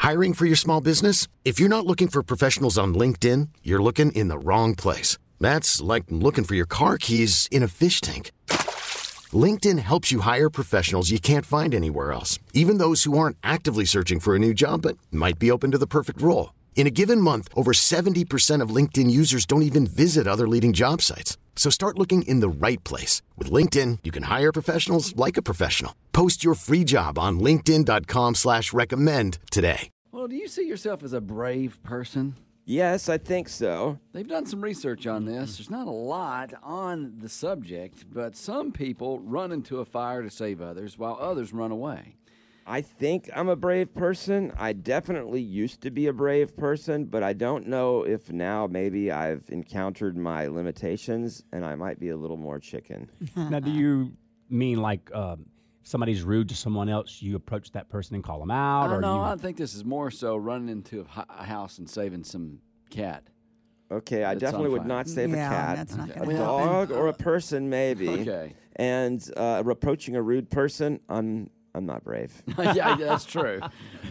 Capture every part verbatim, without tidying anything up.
Hiring for your small business? If you're not looking for professionals on LinkedIn, you're looking in the wrong place. That's like looking for your car keys in a fish tank. LinkedIn helps you hire professionals you can't find anywhere else, even those who aren't actively searching for a new job but might be open to the perfect role. In a given month, over seventy percent of LinkedIn users don't even visit other leading job sites. So start looking in the right place. With LinkedIn, you can hire professionals like a professional. Post your free job on linkedin dot com slash recommend today. Well, do you see yourself as a brave person? Yes, I think so. They've done some research on this. There's not a lot on the subject, but some people run into a fire to save others while others run away. I think I'm a brave person. I definitely used to be a brave person, but I don't know if now maybe I've encountered my limitations and I might be a little more chicken. Now, do you mean like um, if somebody's rude to someone else, you approach that person and call them out? I don't or know. you... I think this is more so running into a, hu- a house and saving some cat. Okay, I That's definitely on would fire. not save Yeah, a cat. that's not a gonna dog happen. or a person, maybe. Okay. And uh, approaching a rude person, I'm I'm not brave. Yeah, that's true.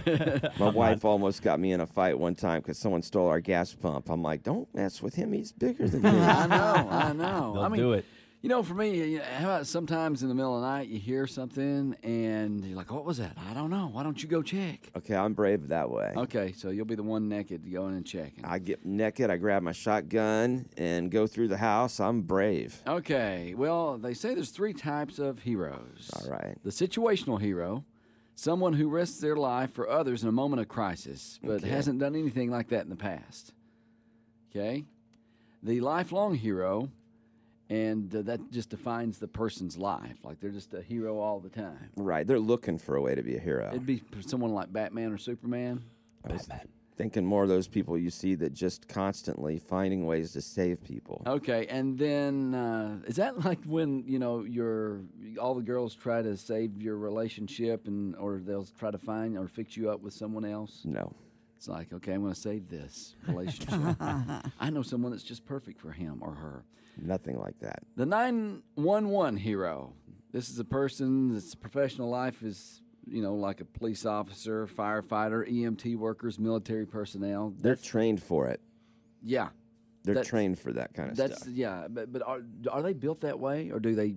My wife almost got me in a fight one time because someone stole our gas pump. I'm like, don't mess with him. He's bigger than me. I know. I know. They'll I mean, do it. You know, for me, you know, how about sometimes in the middle of the night you hear something and you're like, what was that? I don't know. Why don't you go check? Okay, I'm brave that way. Okay, so you'll be the one naked to go in and check. I get naked, I grab my shotgun, and go through the house. I'm brave. Okay, well, they say there's three types of heroes. All right. The situational hero, someone who risks their life for others in a moment of crisis, but Okay. hasn't done anything like that in the past. Okay? The lifelong hero, and uh, that just defines the person's life. Like they're just a hero all the time. Right, they're looking for a way to be a hero. It'd be someone like Batman or Superman. I was thinking more of those people you see that just constantly finding ways to save people. Okay, and then uh, is that like when you know your all the girls try to save your relationship, and or they'll try to find or fix you up with someone else? No. It's like, okay, I'm going to save this relationship. I know someone that's just perfect for him or her. Nothing like that. The nine one one hero. This is a person that's professional life is, you know, like a police officer, firefighter, E M T workers, military personnel. They're That's, trained for it. yeah. They're That's- trained for that kind of That's stuff. yeah, but but are are they built that way, or do they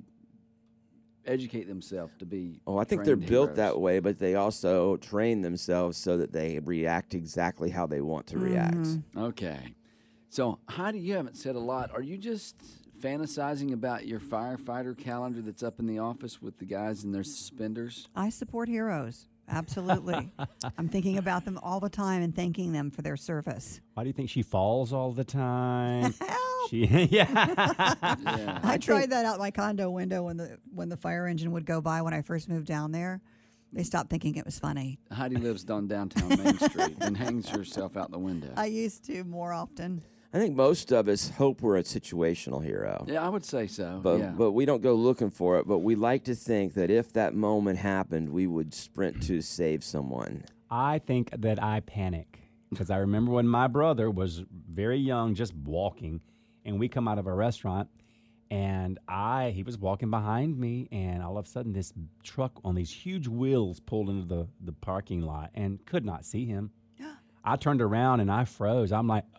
educate themselves to be? Oh, I think they're trained built heroes? that way, but they also train themselves so that they react exactly how they want to react. Okay, so Heidi, you haven't said a lot. Are you just fantasizing about your firefighter calendar that's up in the office with the guys in their suspenders? I support heroes. Absolutely. I'm thinking about them all the time and thanking them for their service. Why do you think she falls all the time? Help! She, yeah. Yeah. I tried that out my condo window when the when the fire engine would go by when I first moved down there. They stopped thinking it was funny. Heidi lives on downtown Main Street and hangs herself out the window. I used to more often. I think most of us hope we're a situational hero. Yeah, I would say so. But yeah. but we don't go looking for it. But we like to think that if that moment happened, we would sprint to save someone. I think that I panic because I remember when my brother was very young, just walking, and we come out of a restaurant, and I he was walking behind me, and all of a sudden this truck on these huge wheels pulled into the, the parking lot and could not see him. I turned around and I froze. I'm like,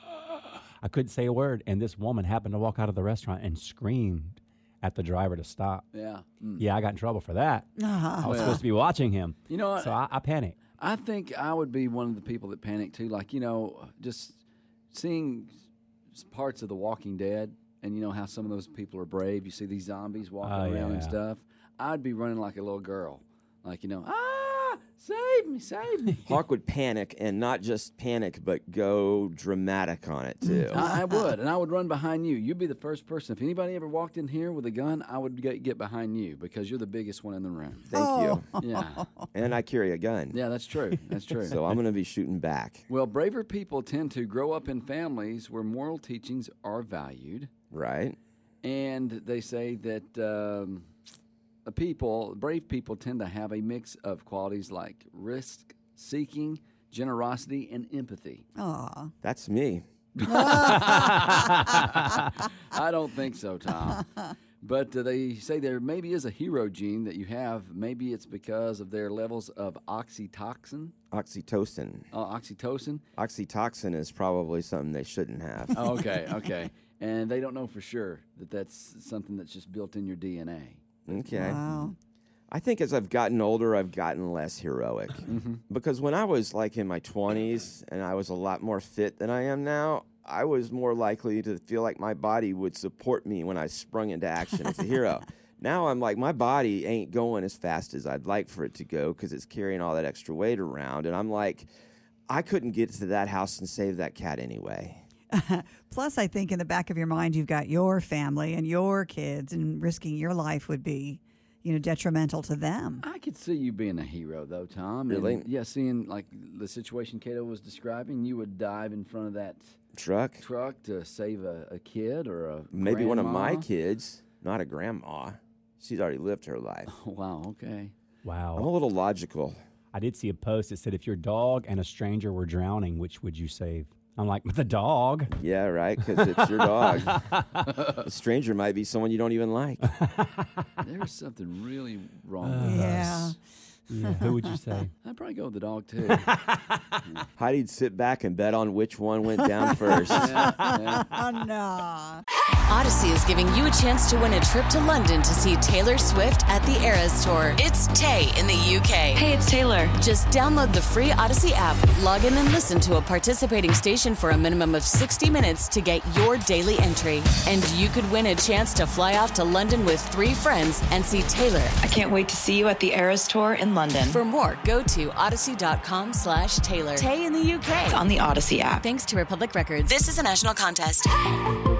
I couldn't say a word, and this woman happened to walk out of the restaurant and screamed at the driver to stop. yeah. Mm. Yeah, I got in trouble for that. I was Well, supposed to be watching him. You know what? So I, I panicked. I think I would be one of the people that panic too. Like, you know, just seeing s- parts of The Walking Dead, and you know how some of those people are brave. You see these zombies walking Oh, around and yeah. stuff. I'd be running like a little girl. Like, you know, ah, save me, save me. Hawk would panic, and not just panic, but go dramatic on it too. I, I would, and I would run behind you. You'd be the first person. If anybody ever walked in here with a gun, I would get, get behind you because you're the biggest one in the room. Thank you. Yeah, And I carry a gun, yeah, that's true. That's true. so I'm going to be shooting back. Well, braver people tend to grow up in families where moral teachings are valued. Right? And they say that um, a people, brave people, tend to have a mix of qualities like risk-seeking, generosity, and empathy. Aw. That's me. I don't think so, Tom. But uh, they say there maybe is a hero gene that you have. Maybe it's because of their levels of oxytocin. Oxytocin. Uh, oxytocin. Oxytocin is probably something they shouldn't have. Oh, okay, okay. And they don't know for sure that that's something that's just built in your D N A. Okay. Wow. I think as I've gotten older, I've gotten less heroic. Mm-hmm. Because when I was like in my twenties and I was a lot more fit than I am now, I was more likely to feel like my body would support me when I sprung into action as a hero. Now I'm like, my body ain't going as fast as I'd like for it to go because it's carrying all that extra weight around. And I'm like, I couldn't get to that house and save that cat anyway. Plus, I think in the back of your mind, you've got your family and your kids, and risking your life would be, you know, detrimental to them. I could see you being a hero, though, Tom. Really? And, yeah, seeing like the situation Cato was describing, you would dive in front of that Truck? truck to save a, a kid or a Maybe one of my grandma. kids, not a grandma. She's already lived her life. Oh, wow, okay. Wow. I'm a little logical. I did see a post that said, if your dog and a stranger were drowning, which would you save? I'm like, the dog. Yeah, right, because it's your dog. A stranger might be someone you don't even like. There's something really wrong with Yeah. us. Yeah, who would you say? I'd probably go with the dog, too. Heidi'd sit back and bet on which one went down first. Yeah, yeah. Oh, no. Odyssey is giving you a chance to win a trip to London to see Taylor Swift at the Eras Tour. It's Tay in the U K. Hey, it's Taylor. Just download the free Odyssey app, log in and listen to a participating station for a minimum of sixty minutes to get your daily entry. And you could win a chance to fly off to London with three friends and see Taylor. I can't wait to see you at the Eras Tour in London. For more, go to odyssey.com slash Taylor. Tay in the U K. It's on the Odyssey app. Thanks to Republic Records. This is a national contest.